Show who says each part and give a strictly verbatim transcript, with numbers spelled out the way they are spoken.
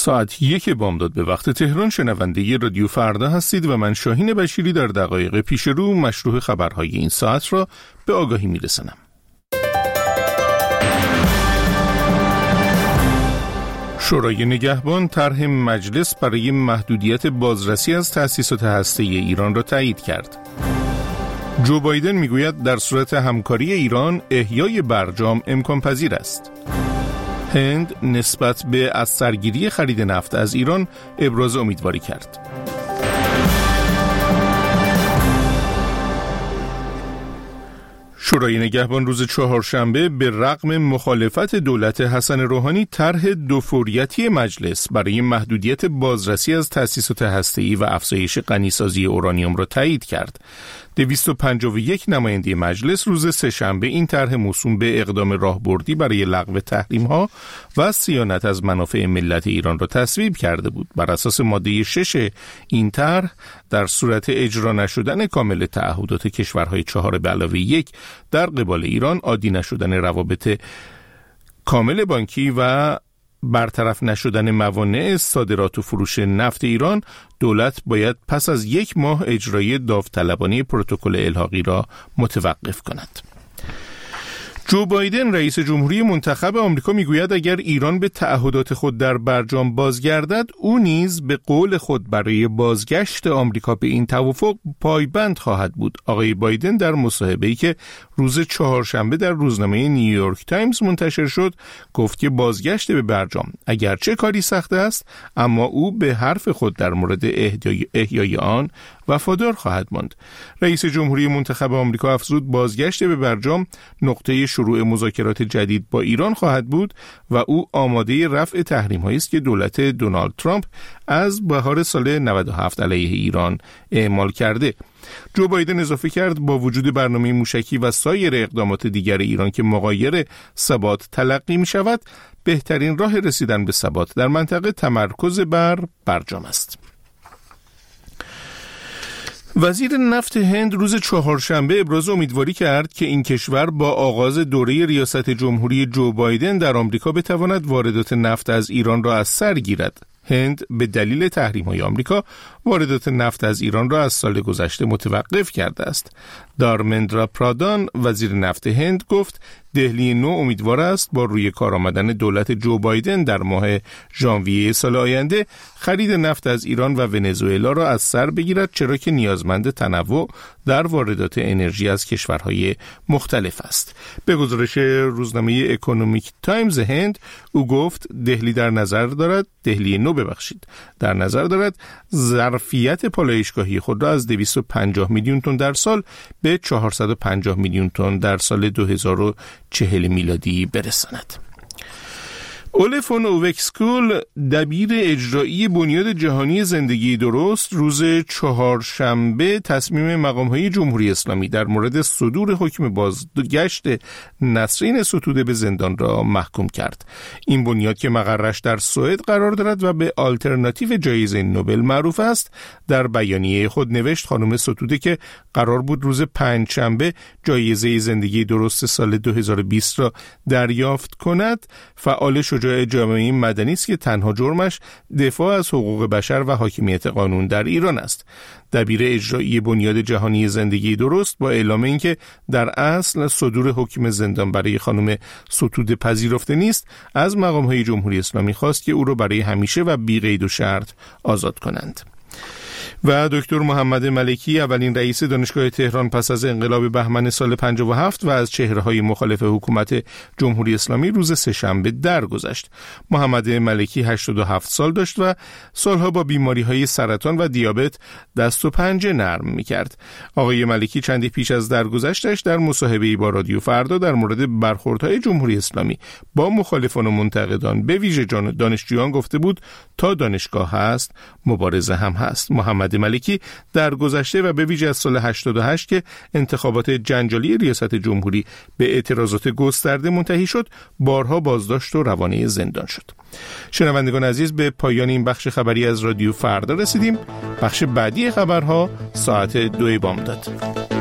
Speaker 1: ساعت یک بامداد به وقت تهران شنونده رادیو فردا هستید و من شاهین بشیری در دقایق پیش رو مشروع خبرهای این ساعت را به آگاهی میرسانم. شورای نگهبان طرح مجلس برای محدودیت بازرسی از تأسیسات هسته‌ای ایران را تایید کرد. جو بایدن میگوید در صورت همکاری ایران احیای برجام امکان پذیر است. هند نسبت به از سرگیری خرید نفت از ایران ابراز امیدواری کرد. شورای نگهبان روز چهارشنبه به رغم مخالفت دولت حسن روحانی طرح دوفوریتی مجلس برای محدودیت بازرسی از تأسیسات هسته‌ای و افزایش غنیسازی اورانیوم را تایید کرد. دویست و پنجاه و یک نماینده مجلس روز سه‌شنبه این طرح موسوم به اقدام راهبردی برای لغو تحریم‌ها و صیانت از منافع ملت ایران را تصویب کرده بود. بر اساس ماده شش این طرح در صورت اجرا نشدن کامل تعهدات کشورهای چهار به علاوه یک در قبال ایران، عادی نشدن روابط کامل بانکی و برطرف نشدن موانع صادرات و فروش نفت ایران، دولت باید پس از یک ماه اجرای داوطلبانه پروتکل الحاقی را متوقف کند. جو بایدن رئیس جمهوری منتخب آمریکا میگوید اگر ایران به تعهدات خود در برجام بازگردد، او نیز به قول خود برای بازگشت آمریکا به این توافق پایبند خواهد بود. آقای بایدن در مصاحبه‌ای که روز چهارشنبه در روزنامه نیویورک تایمز منتشر شد گفت که بازگشت به برجام اگرچه کاری سخت است، اما او به حرف خود در مورد احیای آن وفادار خواهد ماند. رئیس جمهوری منتخب آمریکا افزود بازگشت به برجام نقطه شروع مذاکرات جدید با ایران خواهد بود و او آماده رفع تحریم‌هایی است که دولت دونالد ترامپ از بهار سال نود و هفت علیه ایران اعمال کرده. جو بایدن اضافه کرد با وجود برنامه موشکی و سایر اقدامات دیگر ایران که مغایر ثبات تلقی می شود، بهترین راه رسیدن به ثبات در منطقه تمرکز بر برجام است. وزیر نفت هند روز چهارشنبه ابراز امیدواری کرد که این کشور با آغاز دوره ریاست جمهوری جو بایدن در آمریکا بتواند واردات نفت از ایران را از سر گیرد. هند به دلیل تحریم‌های آمریکا واردات نفت از ایران را از سال گذشته متوقف کرده است. دارمندرا پرادان وزیر نفت هند گفت دهلی نو امیدوار است با روی کار آمدن دولت جو بایدن در ماه ژانویه سال آینده خرید نفت از ایران و ونزوئلا را از سر بگیرد، چرا که نیازمند تنوع در واردات انرژی از کشورهای مختلف است. به گزارش روزنامه اکونومیک تایمز هند او گفت دهلی در نظر دارد دهلی نو ببخشید در نظر دارد ظرفیت پالایشگاهی خود را از دویست و پنجاه میلیون تن در سال به چهارصد و پنجاه میلیون تن در سال دو هزار و چهل میلادی برساند. اوله فون اووکسکول دبیر اجرایی بنیاد جهانی زندگی درست روز چهارشنبه تصمیم مقام‌های جمهوری اسلامی در مورد صدور حکم بازگشت نسرین ستوده به زندان را محکوم کرد. این بنیاد که مقرش در سوئد قرار دارد و به آلترناتیو جایزه نوبل معروف است، در بیانیه خود نوشت خانم ستوده که قرار بود روز پنجشنبه جایزه زندگی درست سال دو هزار و بیست را دریافت کند، فعال شجاع جامعه مدنی است که تنها جرمش دفاع از حقوق بشر و حاکمیت قانون در ایران است. دبیر اجرایی بنیاد جهانی زندگی درست با اعلام اینکه در اصل صدور حکم زندان برای خانم ستوده پذیرفته نیست، از مقام‌های جمهوری اسلامی خواست که او را برای همیشه و بی قید و شرط آزاد کنند. و دکتر محمد ملکی اولین رئیس دانشگاه تهران پس از انقلاب بهمن سال پنجاه و هفت و از چهره‌های مخالف حکومت جمهوری اسلامی روز سه‌شنبه درگذشت. محمد ملکی هشتاد و هفت سال داشت و سالها با بیماری‌های سرطان و دیابت دست و پنجه نرم می‌کرد. آقای ملکی چندی پیش از درگذشتش در مصاحبه‌ای با رادیو فردا در مورد برخوردهای جمهوری اسلامی با مخالفان و منتقدان به ویژه دانشجویان گفته بود تا دانشگاه هست مبارزه هم هست. محمد ملکی در گذشته و به ویژه از سال هشتاد و هشت که انتخابات جنجالی ریاست جمهوری به اعتراضات گسترده منتهی شد، بارها بازداشت و روانه زندان شد. شنوندگان عزیز، به پایان این بخش خبری از رادیو فردا رسیدیم. بخش بعدی خبرها ساعت دو بامداد.